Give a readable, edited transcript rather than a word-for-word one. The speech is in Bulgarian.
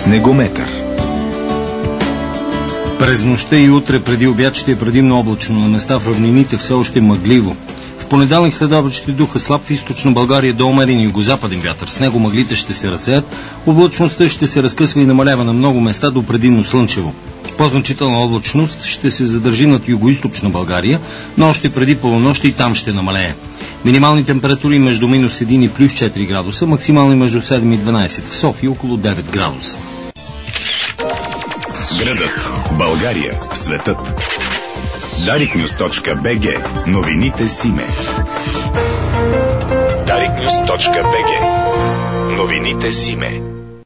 Снегометър. През нощта и утре преди обяд ще е предимно облачно, на места в равнините все още мъгливо. В понеделник след обед ще духа слаб в източна България до умерен югозападен вятър. С него мъглите ще се разсеят, облачността ще се разкъсва и намалява на много места до предимно слънчево. По-значителна облачност ще се задържи над югоизточна България, но още преди полунощ и там ще намалее. Минимални температури между минус 1 и плюс 4 градуса, максимални между 7 и 12, в София около 9 градуса. Градът, България, светът. dariknews.bg. Новините Симе. dariknews.bg. Новините Симе.